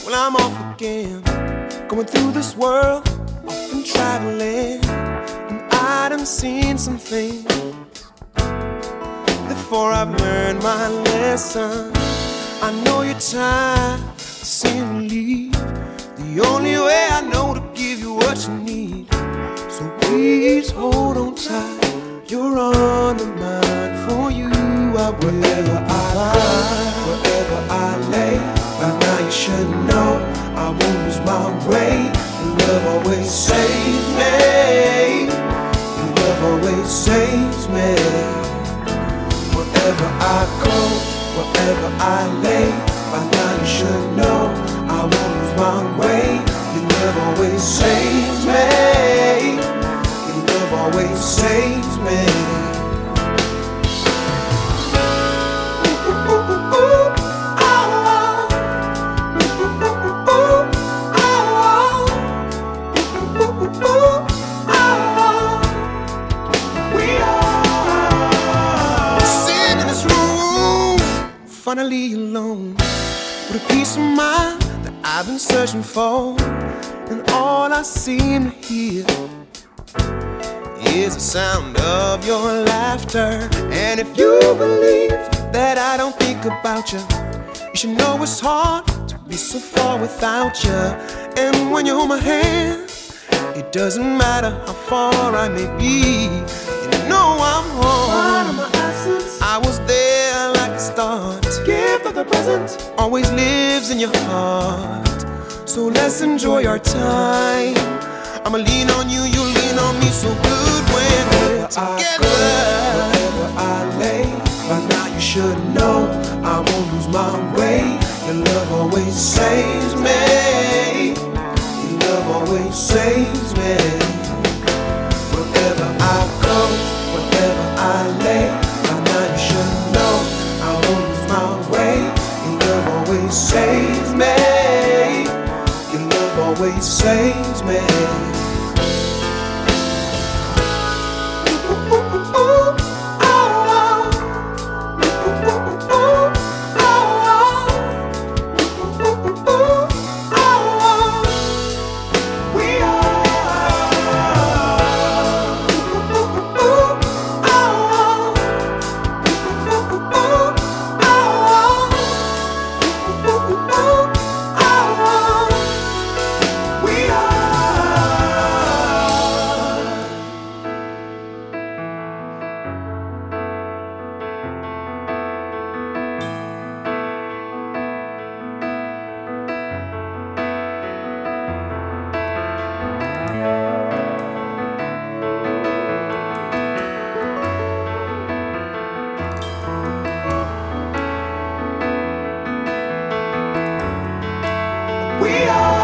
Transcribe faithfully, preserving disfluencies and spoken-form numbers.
Well, I'm off again, going through this world, often traveling, and I done seen some things before I've learned my lesson. I know you're tired of seeing me leave. The only way I know to give you what you need. So please hold on tight. You're on the mind for you. I wherever I lie, wherever I lay. By now you should know I won't lose my way. Your love always saves me. Your love always saves me. Wherever I go, wherever I lay. By now you should know I won't lose my way. Your love always saves me. Your love always saves me. Finally alone, with a peace of mind that I've been searching for. And all I seem to hear is the sound of your laughter. And if you believe that I don't think about you, you should know it's hard to be so far without you. And when you hold my hand, it doesn't matter how far I may be. You know I'm home. I was there like a star. Gift of the present always lives in your heart. So let's enjoy our time. I'ma lean on you, you lean on me. So good when we're together. Wherever I lay, by now you should know I won't lose my way. Your love always saves me. Your love always saves me. Wherever I go, wherever I lay, by now you should know I won't lose my way. Your love always saves me. Your love always saves me. We are